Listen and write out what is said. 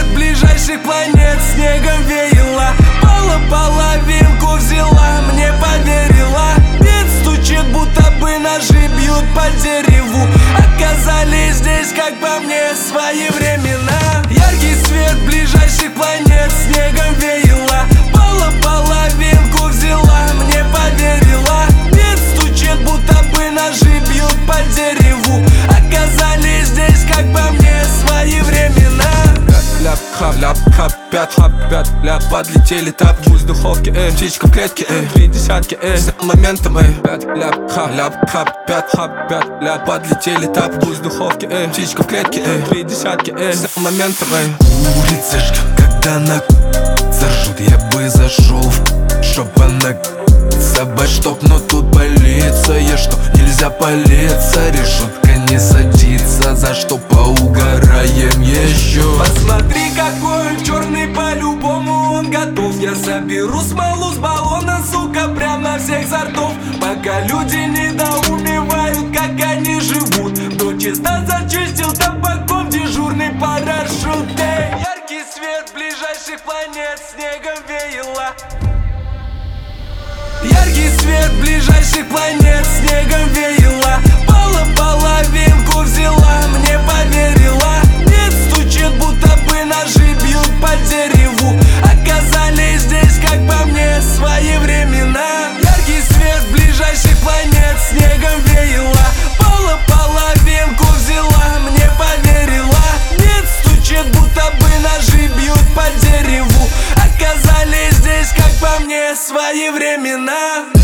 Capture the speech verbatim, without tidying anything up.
свет ближайших планет снегом веяло. Пола половинку взяла, мне поверила. Бит стучит, будто бы ножи бьют по дереву. Оказались здесь, как по мне, своевременно. Яркий свет ближайших планет снегом веяло. Пола половинку взяла, мне поверила. Бит стучит, будто бы ножи бьют по дереву. Оказались здесь, как по мне, своевременно. Ляп, хап, ляп, хап, пят, хап, пят, ляп, подлетели тапки из духовки, эй, птичка в клетке, эй, три десятки, эй, с моментом, эй, пят, ляп, хап, ляп, хап, пят, хап, пят, ляп, подлетели тапки из духовки, эй, птичка в клетке, эй, три десятки, эй, с моментом, эй. Улицышка, когда на заржут, я бы зашел, чтоб она собой чтоб, но тут полиция, что нельзя палиться, решетка не садится, за что поугараем еще. Посмотри, какой он черный, по-любому он готов. Я соберу смолу с баллона, сука, прямо всех сортов. Пока люди недоумевают, как они живут. До чисто зачистил табаком дежурный парашют. Эй, яркий свет ближайших планет снегом веяло. Яркий свет ближайших планет снегом веяло. Пола половинку взяла, мне поверила. Бит стучит, будто бы ножи бьют по дереву. Оказались здесь, как по мне, своевременно. Яркий свет ближайших планет снегом веяло. Пола половинку взяла, мне поверила. Бит стучит, будто бы ножи бьют по дереву. Оказались здесь, как по мне, своевременно.